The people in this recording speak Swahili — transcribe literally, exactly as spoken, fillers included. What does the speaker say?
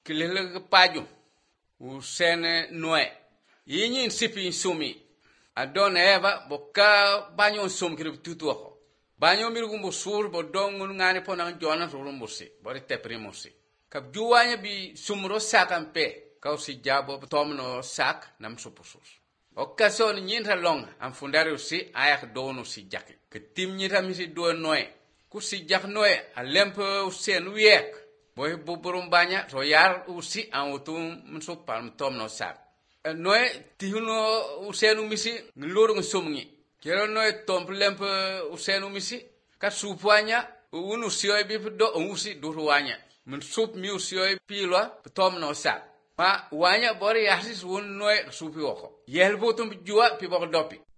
kilele paju usene noe yinyin sipi sumi adon eva boka banyo sum kirib tutu ho banyo mir gumbo sur bo dongun ngani pona jona rum musi bori tepri musi kab juwanya bi sumro sakampe kausi jabo tomno sak nam supusus okason nyinta long am fundari usi ayak donu si jaki ketim nyita misi do noe kusi jak noe alempe usen wiek boy buburum banya to yar usi an utum msup palm tomno sak noe tihuno usenu misi ngloro ngsumngi kero noe tomp lempe usenu misi ka supwanya unu sioi bi do usi duruanya msup mi usioi pilwa tomno sak ma wanya bori yasis won noe supi woko yelbutum jua pi bok dopi